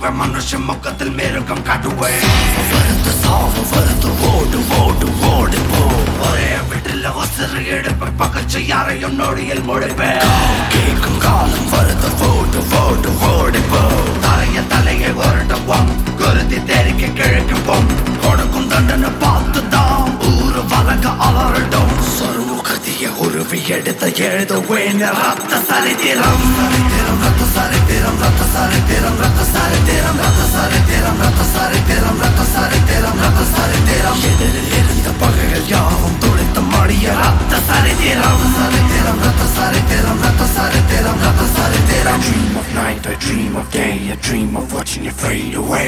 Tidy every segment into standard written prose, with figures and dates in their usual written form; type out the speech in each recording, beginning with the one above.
மனுஷன் முகத்தில் மேருக்கம் காட்டுவேன். வருது சாவு வருது ஓடு ஓடு ஓடு போ. ஒரே வீட்டில் உசிறு எடுப்பேன், பகச்சு யாரையும் நொடியில் முடிப்பேன். கேட்கும் காலம் வருது ஓடு ஓடு ஓடு போ. தலையை உருட்டுவோம், குருதி தெரிக்க கிழக்குவோம். கொடுக்கும் தண்டனை பார்த்துதான் ஊரு வழங்க அலறட்டும். சொருமுகதிய உருவி எடுத்த எழுதுவேன் ரத்த சரித்திரம். சரித்திரம் ரத்த சரித்திரம் ரத்த சரித்திரம் ரத்த சரித்திரம் ரத்த சரித்திரம் ரத்த சரித்திரம் ரத்த சரித்திரம் ரத்த சரித்திரம். எதிரில் இருந்த பகைகள் யாவும் துளைத்த மடிய ரத்த சரித்திரம். சரித்திரம் ரத்த சரித்திரம் ரத்த சரித்திரம் ரத்த சரித்திரம். I dream of night, I dream of day, I dream of watching you fade away.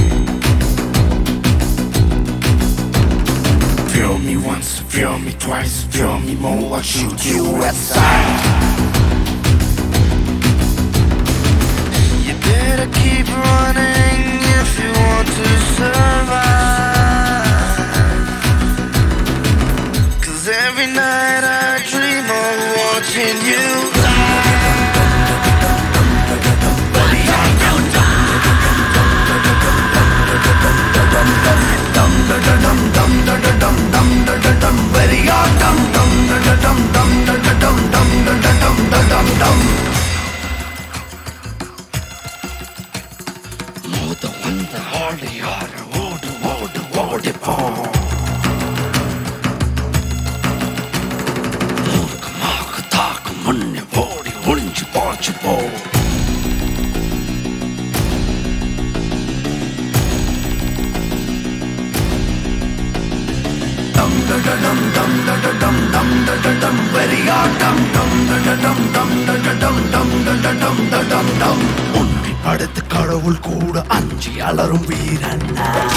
Feel me once, feel me twice, feel me more, I'll shoot you at sight. You better keep running if you want to survive. 'Cause every night I dream of watching you மோத வந்த ஆளி யார ஓடு ஓடு ஓடி போ. மூர்க்கமாக தாக்கும் முன்னே ஓடி ஒளிஞ்சு பாய்ச்சி போ. Dum da da dum dum da da dum dum da da dum வெறியாட்டம். Dum da da dum dum da da dum dum da da dum da dum dum. உன்னை அடுத்து கடவுள் கூட அஞ்சி அலரும் வீரன்.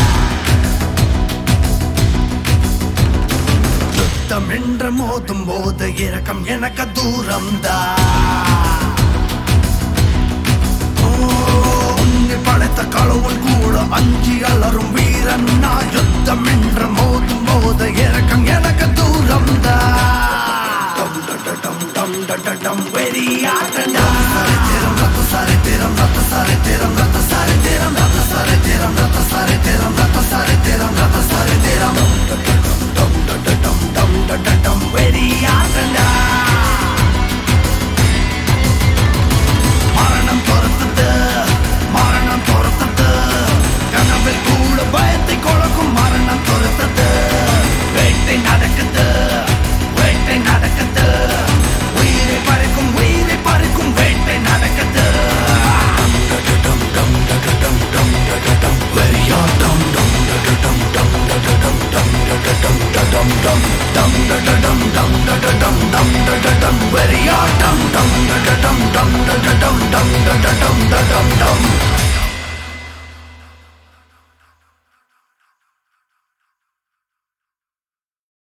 யுத்தம் என்று மோதும் போது இரக்கம் எனக்கு தூரம்தான். உன்னை படைத்த கடவுள் கூட அஞ்சி அலரும் வீரன். நான் யுத்தம் என்று மோதும் போது இரக்கம் எனக்கு தூரம்தான். வெறியாட்டா. சரித்திரம் ரத்த சரித்திரம் ரத்த சரித்திரம் ரத்த சரித்திரம் ரத்த சரித்திரம் ரத்த சரித்திரம் ரத்த சரித்திரம் ரத்த சரித்திரம். வெறியாட்டா. மரணம் துரத்துது, மரணம் துரத்துது. கனவில் கூட பயத்தை கொடுக்கும் மரணம் துரத்துது. வேட்டை நடக்குது, வேட்டை நடக்குது. உயிரை பறிக்கும் வேட்டை நடக்குது. வெறியாட்டம். வெறியாட்டம்.